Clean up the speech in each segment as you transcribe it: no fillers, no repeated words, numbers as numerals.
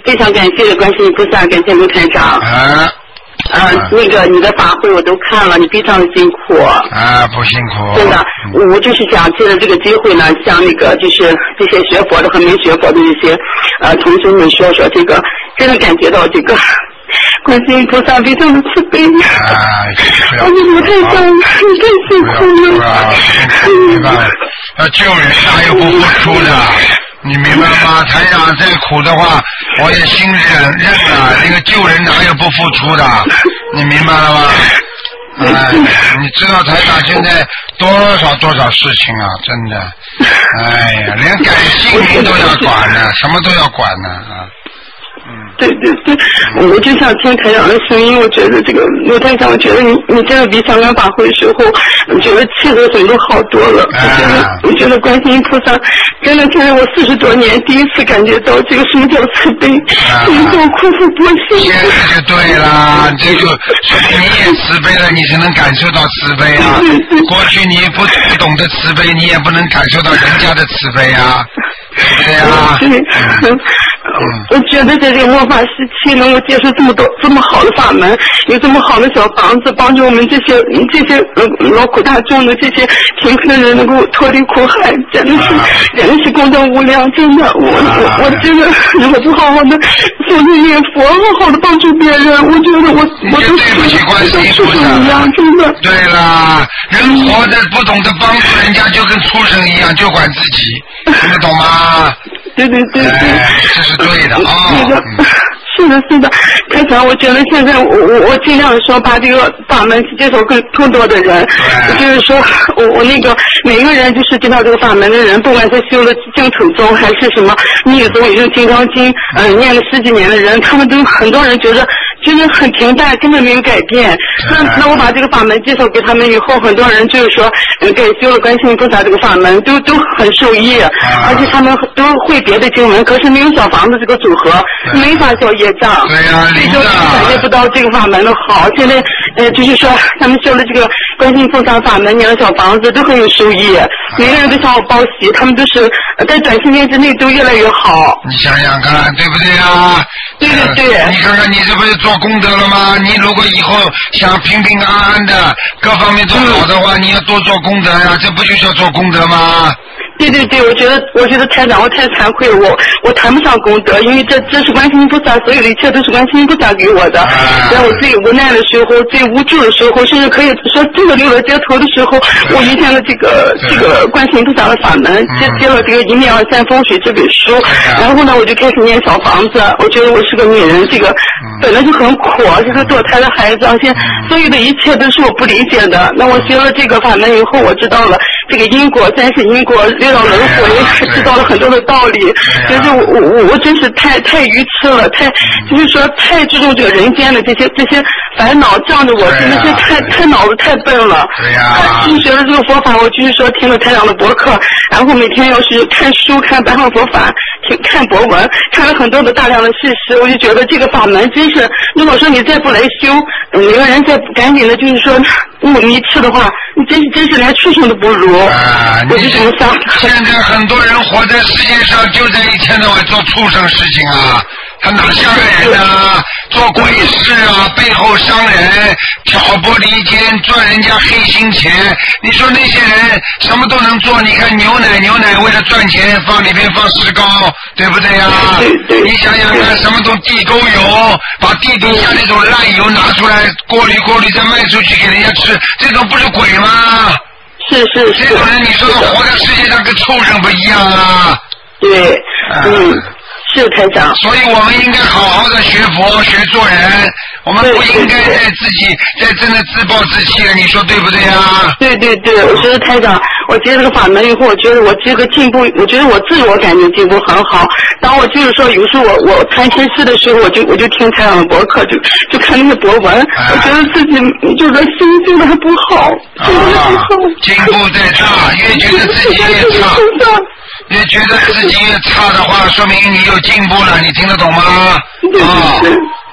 非常感谢观世音菩萨，感谢卢台长。那个你的法会我都看了，你非常的辛苦。 不辛苦。 真的，我就是想借着这个机会呢，向那个就是这些学佛的和没学佛的这些同学们说说这个，真的感觉到这个观世音菩萨非常的慈悲。我们卢台长，你太辛苦了。 要救人哪有不付出的？你明白吗？台长这苦的话，我也心忍了。那个救人哪有不付出的？你明白了吗？你知道台长现在多少事情啊，真的，连改姓名都要管呢，什么都要管呢啊。 对，我就想听台长的声音，我觉得这个卢台长，我觉得你真的比香港法会的时候，我觉得气和水都好多了。我觉得观世音菩萨真的是我40多年第一次感觉到这个什么叫慈悲，什么叫苦苦波心。 现在就对啦，这个说明你也慈悲了，你才能感受到慈悲啊。过去你不懂得慈悲，你也不能感受到人家的慈悲啊。对啊。 我觉得在这个末法时期能够接受这么好的法门，有这么好的小房子，帮助我们这些劳苦大众的这些贫困的人能够脱离苦海，真的是功德无量。真的，我真的如果不好好的修行念佛，好好的帮助别人，我觉得我都对不起观世音菩萨一样，真的。 对啦，人活着不懂得帮助人家，就跟畜生一样，就管自己，听得懂吗？ 对， 这是对的啊。 是的，台长，我觉得现在我尽量说把这个法门接受更多的人，就是说我那个每个人就是知道这个法门的人，不管他修了净土宗还是什么密宗，也就是金刚经，念了10几年的人，他们都很多人觉得真的很平淡，根本没有改变。那我把这个法门介绍给他们以后，很多人就是说给修了观世音菩萨这个法门，都很受益，而且他们都会别的经文，可是没有小房子这个组合，没法消业障。 对呀， 就感觉不到这个法门的好。现在就是说他们修了这个观世音菩萨法门，念了小房子都很有收益，每个人都向我报喜，他们都是在短时间之内都越来越好。 你想想看，对不对啊？ 对。 你看看你这不是做功德了吗？你如果以后想平平安安的，各方面都好的话，你要多做功德呀，这不就叫做功德吗？ 对，我觉得台长，我太惭愧了，我谈不上功德，因为这是观世音菩萨，所有的一切都是观世音菩萨给我的。在我最无奈的时候，最无助的时候，甚至可以说真的流了街头的时候，我遇见了这个观世音菩萨的法门，接了这个《一面二三风水》这本书，然后呢，我就开始念小房子。我觉得我是个女人，这个本来就很苦，这个堕胎的孩子，而且所有的一切都是我不理解的。那我学了这个法门以后，我知道了这个因果，三世因果。六道轮回，知道了很多的道理，就是我真是太愚痴了，就是说太注重这个人间的这些烦恼，这样的我真的是太脑子太笨了。 对呀。 就是学了这个佛法，我就是说听了台长的博客，然后每天要是看书、看白话佛法、看博文，看了很多的大量的事实，我就觉得这个法门真是，如果说你再不来修，每个人再赶紧的，就是说迷痴的话，你真是连畜生都不如。我就这么想。 现在很多人活在世界上，就在一天到晚做畜生事情啊，他哪像个人啊？做鬼事啊，背后伤人，挑拨离间，赚人家黑心钱。你说那些人什么都能做，你看牛奶为了赚钱放里面放石膏，对不对呀？你想想看，什么都地沟油，把地底下那种烂油拿出来过滤再卖出去给人家吃，这种不是鬼吗？ 是。 这种人你说他活在世界上跟畜生不一样啊？ 对，是台长。 所以我们应该好好的学佛学做人，我们不应该在真的自暴自弃了，你说对不对啊？ 对，我觉得台长，我接这个法门以后，我觉得我这个进步，我觉得我自我感觉进步很好。当我就是说有时候我谈心事的时候，我就听台长的博客，就看那些博文，我觉得自己就是心境的还不好， 进步在差，越觉得自己越差。你觉得自己越差的话，说明你有进步了，你听得懂吗？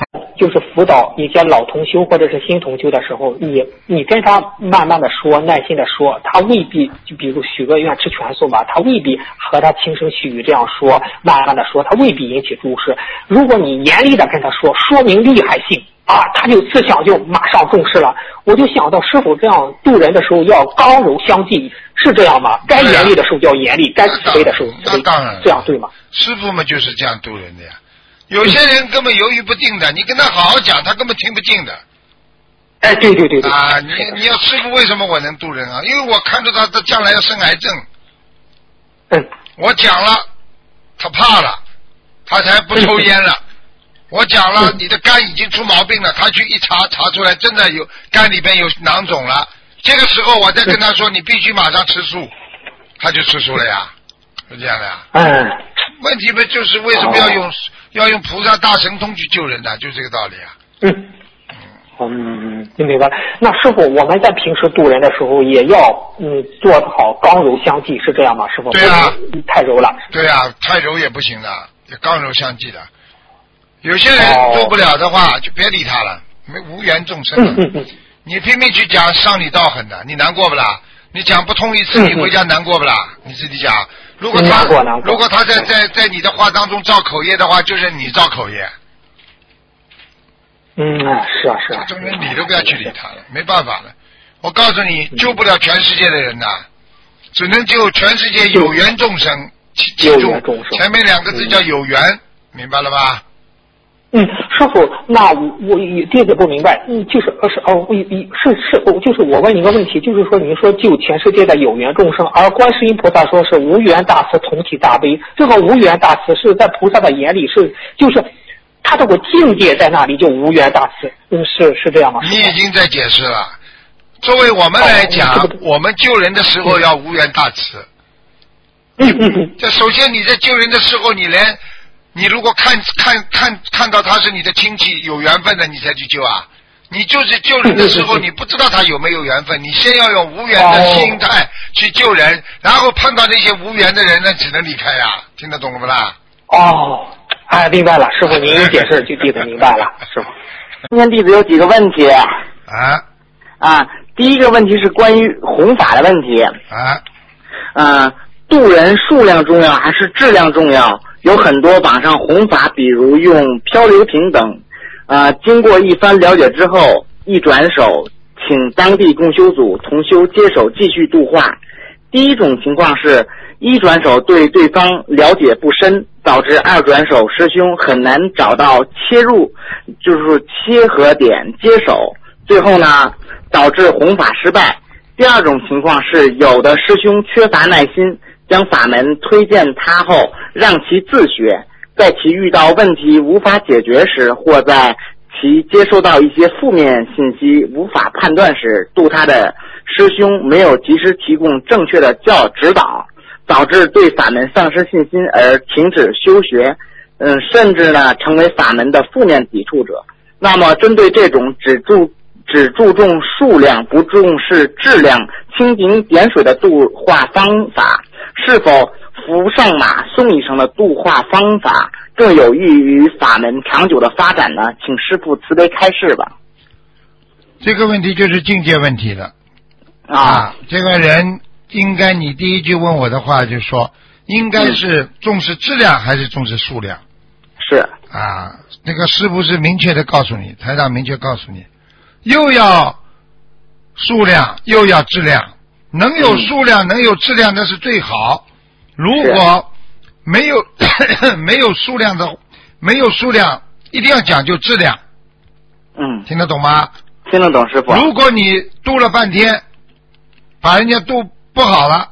就是辅导一些老同修或者是新同修的时候，你跟他慢慢的说，耐心的说，他未必就比如许个愿吃全素吧，他未必和他轻声细语这样说，慢慢的说，他未必引起注视。如果你严厉的跟他说，说明厉害性啊，他就思想就马上重视了。我就想到师傅这样渡人的时候要刚柔相济，是这样吗？该严厉的时候叫严厉，该慈悲的时候慈悲， 当然这样对吗？ 师傅们就是这样渡人的呀。有些人根本犹豫不定的，你跟他好好讲，他根本听不进的。 哎，对对对对啊，你要师傅为什么我能渡人啊？因为我看着他将来要生癌症。我讲了，他怕了，他才不抽烟了。我讲了，你的肝已经出毛病了，他去一查出来，真的有肝里边有囊肿了。这个时候我再跟他说，你必须马上吃素，他就吃素了呀，是这样的呀。问题不就是为什么要用菩萨大神通去救人的，就这个道理啊。 你明白了。那师傅，我们在平时渡人的时候也要做好刚柔相济，是这样吗？师傅？ 对啊， 太柔了。对啊，太柔也不行的，也刚柔相济的。有些人做不了的话，就别理他了，无缘众生。你拼命去讲伤你道狠的，你难过不啦？你讲不通一次，你回家难过不啦？你自己讲。如果他在你的话当中造口业的话，就是你造口业。 是啊。 这种人理都不要去理他了，没办法了。我告诉你，救不了全世界的人呐，只能救全世界有缘众生。记住，前面两个字叫有缘，明白了吧？ 师傅，那我弟子不明白，就是我问你一个问题，就是说您说救全世界的有缘众生，而观世音菩萨说是无缘大慈，同体大悲，这个无缘大慈是在菩萨的眼里就是他这个境界在那里就无缘大慈，是这样吗？ 你已经在解释了。作为我们来讲，我们救人的时候要无缘大慈。这首先你在救人的时候，你如果看到他是你的亲戚有缘分的，你才去救啊。你就是救人的时候，你不知道他有没有缘分，你先要用无缘的心态去救人，然后碰到那些无缘的人，那只能离开呀。听得懂了不啦？ 明白了，师傅您解释就弟子明白了，师傅。 今天弟子有几个问题。第一个问题是关于弘法的问题。渡人数量重要还是质量重要？有很多网上弘法，比如用漂流瓶等，经过一番了解之后，一转手请当地共修组同修接手继续度化。第一种情况是一转手对对方了解不深，导致二转手师兄很难找到切入，就是切合点接手，最后呢导致弘法失败。第二种情况是有的师兄缺乏耐心，将法门推荐他后让其自学，在其遇到问题无法解决时，或在其接收到一些负面信息无法判断时，度他的师兄没有及时提供正确的指导，导致对法门丧失信心而停止修学，甚至呢成为法门的负面抵触者。那么针对这种只注重数量不重视质量、蜻蜓点水的度化方法，是否扶上马送一程的度化方法更有益于法门长久的发展呢？请师父慈悲开示吧。 这个问题就是境界问题了。这个人应该，你第一句问我的话就说，应该是重视质量还是重视数量？ 是那个师父是明确的告诉你，台长明确告诉你，又要数量又要质量，能有数量能有质量那是最好。如果没有数量一定要讲究质量。听得懂吗？ 听得懂师父。 如果你度了半天把人家度不好了，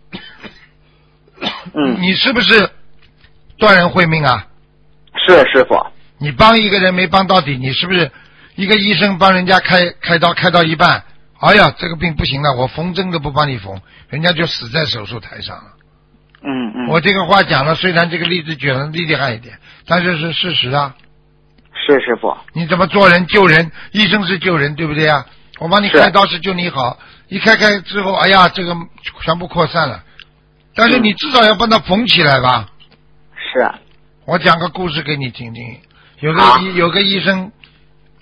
你是不是断人慧命啊？ 是师父。 你帮一个人没帮到底，你是不是一个医生帮人家开刀开到一半，哎呀这个病不行了，我缝针都不帮你缝，人家就死在手术台上了。我这个话讲了，虽然这个例子举得厉害一点，但是是事实啊。 是师父。 你怎么做人救人，医生是救人对不对啊？我帮你开刀是救你好，一开之后，哎呀这个全部扩散了，但是你至少要帮他缝起来吧。 是。 我讲个故事给你听听。有个医生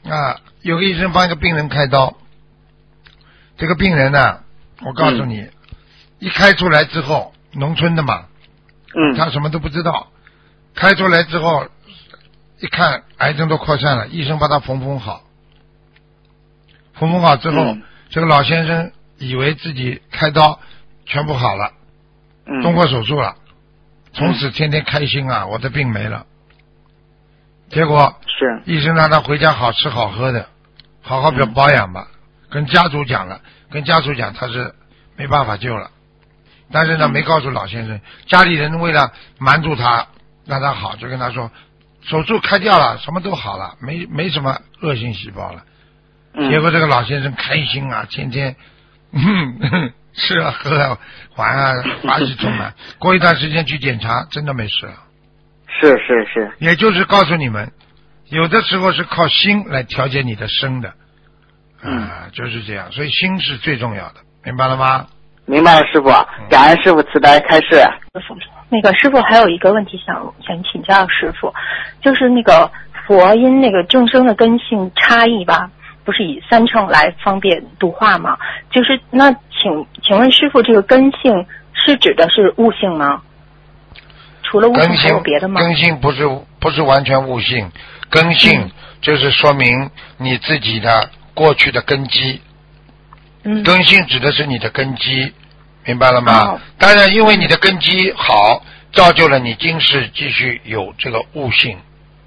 啊，有个医生帮一个病人开刀，这个病人呢，我告诉你，一开出来之后，农村的嘛，他什么都不知道，开出来之后，一看癌症都扩散了，医生把他缝好，缝好之后，这个老先生以为自己开刀全部好了，动过手术了，从此天天开心啊，我的病没了。结果是医生让他回家好吃好喝的，好好保养吧。跟家属讲了，跟家属讲他是没办法救了，但是呢没告诉老先生。家里人为了瞒住他，让他好，就跟他说手术开掉了，什么都好了，没什么恶性细胞了。结果这个老先生开心啊，天天吃啊喝啊玩啊，欢喜充满。过一段时间去检查，真的没事了。 是， 也就是告诉你们，有的时候是靠心来调节你的身的，就是这样，所以心是最重要的，明白了吗？ 明白了，师傅，感恩师傅慈悲开示。 那个师傅还有一个问题想请教师傅，就是那个佛因那个众生的根性差异吧，不是以三乘来方便度化吗？就是那请问师傅，这个根性是指的是悟性吗？除了悟性还有别的吗？ 根性不是完全悟性，根性就是说明你自己的过去的根基。根性指的是你的根基，明白了吗？当然，因为你的根基好，造就了你今世继续有这个悟性。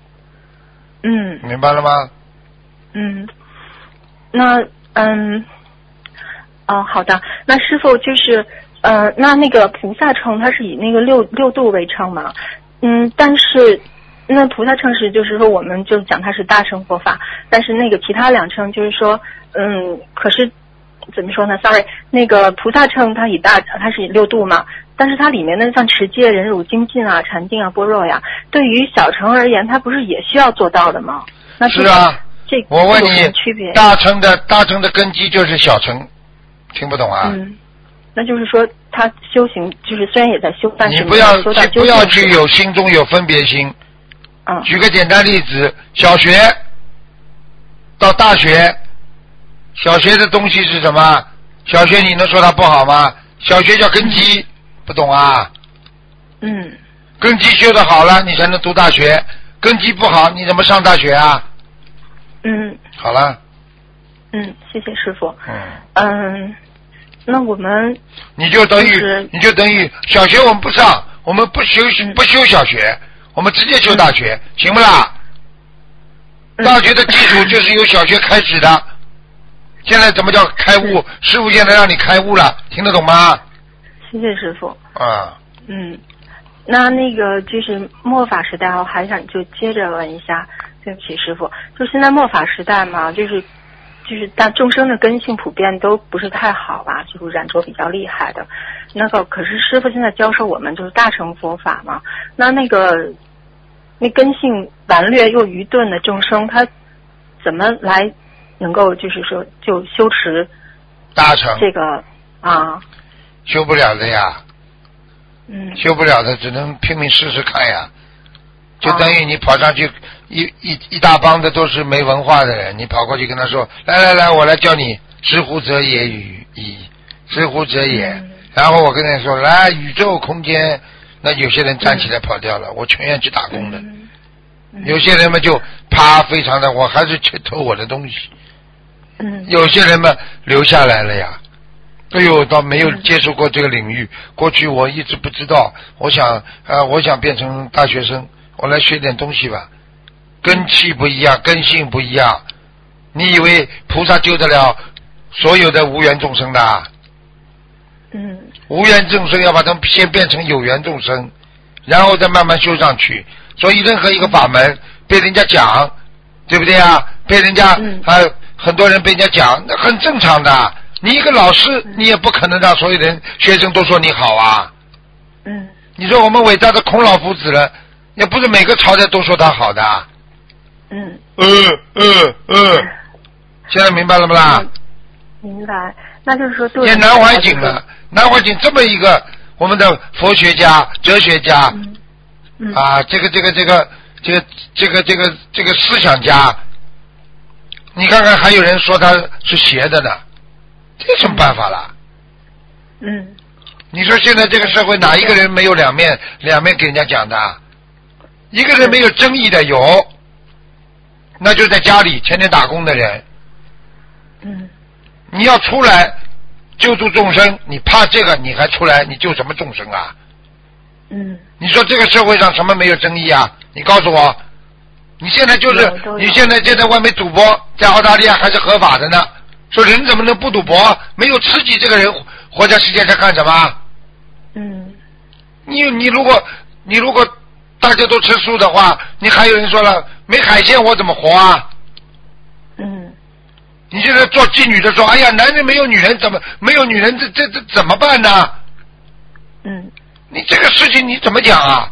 明白了吗？ 那好的。那师傅就是那个菩萨乘它是以那个六度为称嘛，但是那菩萨乘是就是说我们就讲它是大乘佛法，但是那个其他两乘就是说可是怎么说呢 ？sorry， 那个菩萨乘它是以六度嘛，但是它里面的像持戒、忍辱、精进啊、禅定啊、般若呀，对于小乘而言，它不是也需要做到的吗？那是啊，我问你， 区别大乘的根基就是小乘，听不懂啊？ 那就是说他修行就是虽然也在修，但是你不要去有心中有分别心。举个简单例子，小学到大学，小学的东西是什么？小学你能说它不好吗？小学叫根基，不懂啊？根基修得好了，你才能读大学；根基不好，你怎么上大学啊？好了。 谢谢师傅。那我们你就等于小学我们不上，我们不修小学，我们直接修大学，行不啦？大学的基础就是由小学开始的。现在怎么叫开悟？师傅现在让你开悟了，听得懂吗？ 谢谢师傅。那个就是末法时代，我还想就接着问一下，对不起师傅，就现在末法时代嘛，就是大众生的根性普遍都不是太好吧，就是染着比较厉害的。那可是师傅现在教授我们就是大乘佛法嘛，那根性顽劣又愚钝的众生，他怎么来能够就是说就修持大乘这个修不了的呀。修不了的只能拼命试试看呀。就等于你跑上去一大帮的都是没文化的人，你跑过去跟他说来我来教你知乎者也知乎者也，然后我跟他说来宇宙空间，那有些人站起来跑掉了，我全愿去打工的。有些人们就啪非常的，我还是去偷我的东西。有些人们留下来了呀。倒没有接触过这个领域，过去我一直不知道，我想变成大学生，我来学点东西吧。根气不一样，根性不一样。你以为菩萨救得了所有的无缘众生的？无缘众生要把他们先变成有缘众生，然后再慢慢修上去。所以任何一个法门被人家讲，对不对啊？被人家很多人被人家讲，那很正常的。你一个老师，你也不可能让所有人学生都说你好啊。你说我们伟大的孔老夫子了，也不是每个朝代都说他好的。现在明白了不啦？ 明白。那就是说对。 也南怀瑾了，南怀瑾这么一个我们的佛学家、哲学家，这个思想家， 你看看还有人说他是邪的呢，这有什么办法了？ 嗯。 你说现在这个社会哪一个人没有两面给人家讲的？一个人没有争议的有，那就在家里天天打工的人。 嗯。 你要出来救助众生，你怕这个你还出来，你救什么众生啊？ 嗯。 你说这个社会上什么没有争议啊？你告诉我，你现在就是你现在就在外面赌博，在澳大利亚还是合法的呢。说人怎么能不赌博？没有刺激，这个人活在世界上干什么？ 嗯。 你如果大家都吃素的话，你还有人说了，没海鲜我怎么活啊？ 嗯。 你现在做妓女的说，哎呀，男人没有女人怎么没有女人这怎么办呢？ 嗯。 你这个事情你怎么讲啊？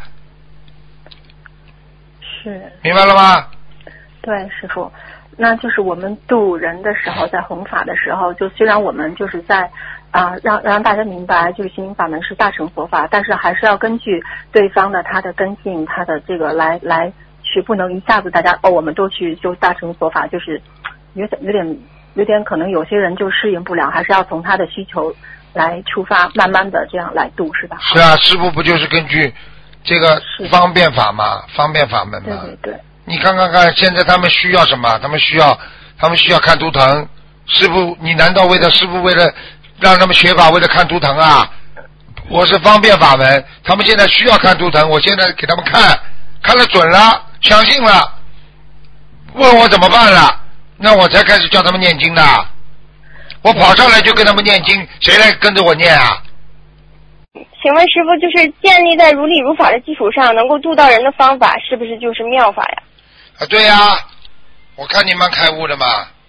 是。 明白了吗？ 对，师父。那就是我们度人的时候，在弘法的时候，就虽然我们就是在让大家明白，就是心灵法门是大乘佛法，但是还是要根据对方的他的根性，他的这个来去，不能一下子大家我们都去修大乘佛法，就是有点可能有些人就适应不了，还是要从他的需求来出发，慢慢的这样来度，是吧？ 是啊，师父不就是根据这个方便法吗？方便法门吗？ 对。 你看，现在他们需要什么？他们需要看图腾。师父，你难道为了师父为了让他们学法，为了看图腾啊？我是方便法门，他们现在需要看图腾，我现在给他们看了准了，相信了，问我怎么办了，那我才开始叫他们念经的。我跑上来就跟他们念经，谁来跟着我念啊？ 请问师父，就是建立在如理如法的基础上能够度到人的方法，是不是就是妙法呀？ 啊，对呀，我看你蛮开悟的嘛，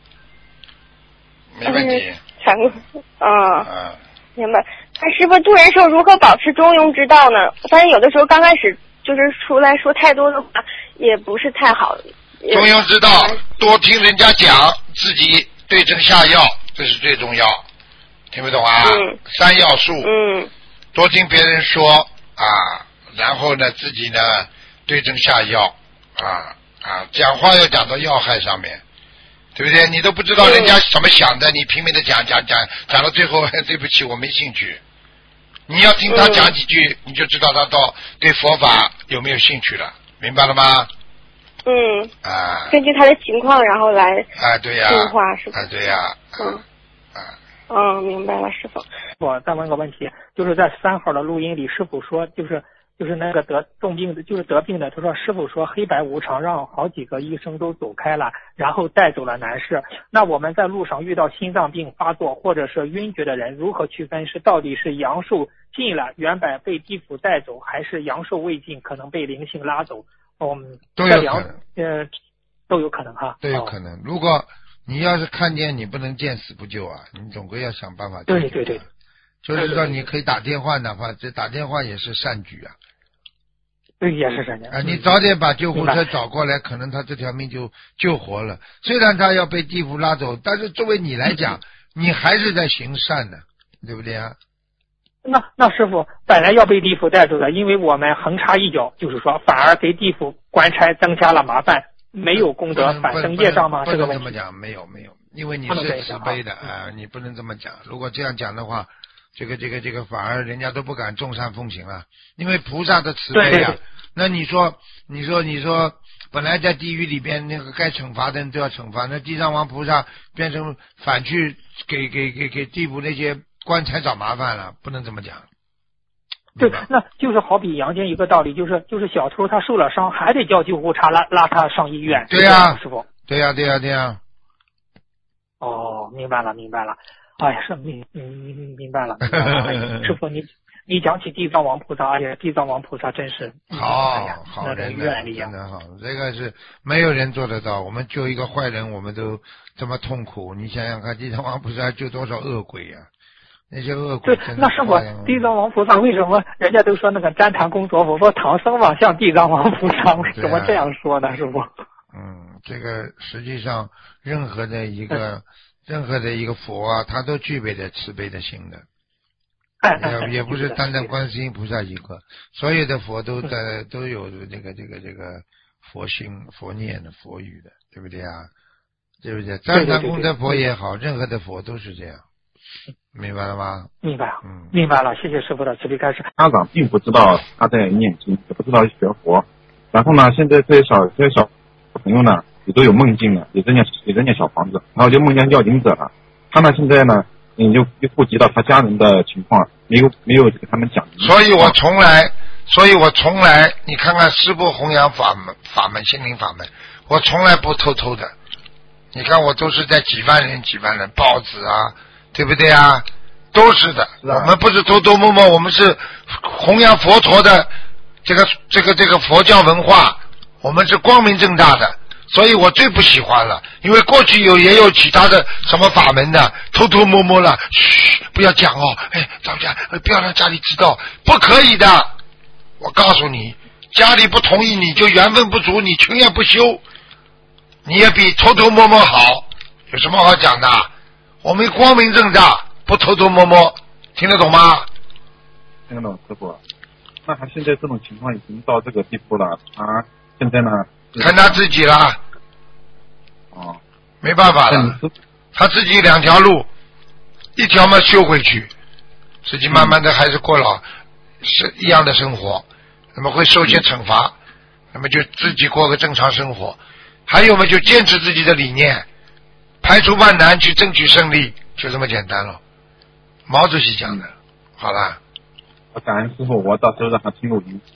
没问题。 开悟，明白。那师傅，度人时候如何保持中庸之道呢？反正有的时候刚开始就是出来说太多的话，也不是太好。 中庸之道，多听人家讲，自己对症下药，这是最重要。听不懂啊？三要素。多听别人说啊，然后呢，自己呢对症下药讲话要讲到要害上面，对不对？你都不知道人家怎么想的，你拼命的讲到最后，对不起，我没兴趣。你要听他讲几句，你就知道他到对佛法有没有兴趣了，明白了吗？ 根据他的情况，然后来对呀， 进化是吧？ 对呀， 明白了，师傅。 我再问个问题，就是在3号的录音里，师傅说就是那个得重病的，就是得病的，他说师傅说黑白无常，让好几个医生都走开了，然后带走了男士。那我们在路上遇到心脏病发作或者是晕厥的人，如何区分是到底是阳寿尽了，原本被地府带走，还是阳寿未尽，可能被灵性拉走？ 都有可能， 都有可能哈， 都有可能。如果你要是看见，你不能见死不救啊，你总归要想办法。 对， 就是说你可以打电话的话，这打电话也是善举啊。 对，也是善举你早点把救护车找过来，可能他这条命就救活了。虽然他要被地府拉走，但是作为你来讲，你还是在行善的，对不对啊？ 那师傅本来要被地府带走的，因为我们横插一脚，就是说反而给地府官差增加了麻烦，没有功德反生业障吗？ 这个问题这么讲，没有，因为你是慈悲的你不能这么讲。如果这样讲的话，这个反而人家都不敢众善奉行了，因为菩萨的慈悲啊。那你说，本来在地狱里边那个该惩罚的人都要惩罚，那地藏王菩萨变成反去给地府那些官才找麻烦了，不能这么讲。 对，那就是好比阳间一个道理，就是小偷他受了伤，还得叫救护车拉他上医院。 对呀， 师傅。 对呀。 明白了。哎呀，是明白了。师傅，你讲起地藏王菩萨，地藏王菩萨真是好人真的好，这个是没有人做得到。我们救一个坏人，我们都这么痛苦，你想想看，地藏王菩萨救多少恶鬼呀？那些恶鬼真的。 那师傅，地藏王菩萨为什么人家都说那个旃檀公陀佛说唐僧往像地藏王菩萨，为什么这样说呢？师傅？ 这个实际上任何的一个佛啊，他都具备着慈悲的心的。也不是单单观世音菩萨一个，所有的佛都有这个佛心、佛念的、佛语的，对不对啊？ 对不对？赞叹功德佛也好，任何的佛都是这样，明白了吗？ 明白，明白了。谢谢师傅的慈悲开示。 家长并不知道他在念经，也不知道学佛，然后呢，现在这些小朋友呢，也都有梦境了，也在念小房子，然后就梦见要经者了。他呢现在呢，就顾及到他家人的情况，没有给他们讲。 所以我从来，你看看师父弘扬法门心灵法门，我从来不偷偷的。你看我都是在几万人报纸啊，对不对啊？都是的。我们不是偷偷摸摸，我们是弘扬佛陀的这个佛教文化，我们是光明正大的。所以我最不喜欢了，因为过去也有其他的什么法门的，偷偷摸摸了，嘘，不要讲哦，咱们家不要让家里知道，不可以的。我告诉你，家里不同意，你就缘分不足，你情也不修，你也比偷偷摸摸好，有什么好讲的？我们光明正大，不偷偷摸摸，听得懂吗？ 听得懂，师傅。那他现在这种情况已经到这个地步了，他现在呢？ 看他自己啦，没办法了，他自己两条路，一条嘛修回去，自己慢慢的还是过了是一样的生活，那么会受些惩罚，那么就自己过个正常生活，还有嘛就坚持自己的理念，排除万难去争取胜利，就这么简单了。毛主席讲的，好啦。 我感恩师傅，我到时候让他听录音。